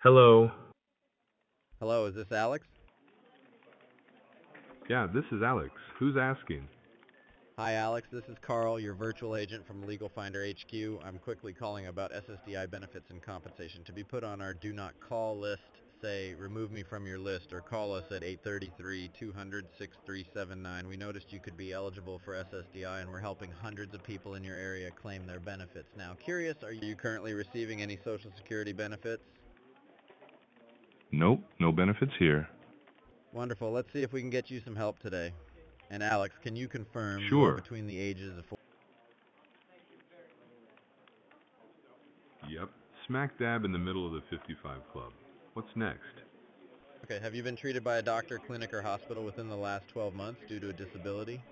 Hello. Hello, is this Alex? Yeah, this is Alex. Who's asking? Hi, Alex. This is Carl, your virtual agent from Legal Finder HQ. I'm quickly calling about SSDI benefits and compensation. To be put on our do not call list, say remove me from your list or call us at 833-200-6379. We noticed you could be eligible for SSDI and we're helping hundreds of people in your area claim their benefits. Now, curious, are you currently receiving any Social Security benefits? Nope, no benefits here. Wonderful. Let's see if we can get you some help today. And Alex, can you confirm you are Sure. between the ages of Yep. Smack dab in the middle of the 55 club. What's next? Okay, have you been treated by a doctor, clinic, or hospital within the last 12 months due to a disability?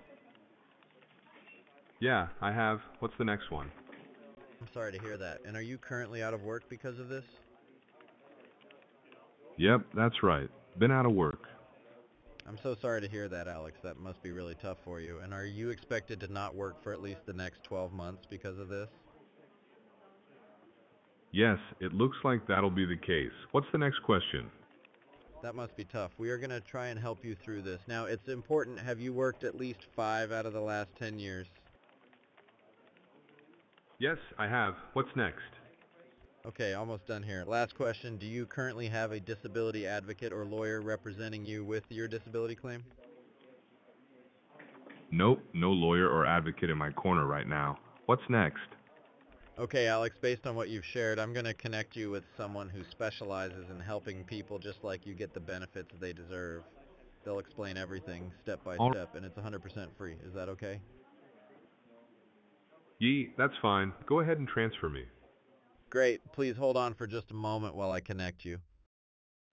Yeah, I have. What's the next one? I'm sorry to hear that. And are you currently out of work because of this? Yep, that's right. Been out of work. I'm so sorry to hear that, Alex. That must be really tough for you. And are you expected to not work for at least the next 12 months because of this? Yes, it looks like that'll be the case. What's the next question? That must be tough. We are going to try and help you through this. Now, it's important. Have you worked at least 5 out of the last 10 years? Yes, I have. What's next? Okay, almost done here. Last question. Do you currently have a disability advocate or lawyer representing you with your disability claim? Nope, no lawyer or advocate in my corner right now. What's next? Okay, Alex, based on what you've shared, I'm going to connect you with someone who specializes in helping people just like you get the benefits they deserve. They'll explain everything step by All step, and it's 100% free. Is that okay? that's fine. Go ahead and transfer me. Great. Please hold on for just a moment while I connect you.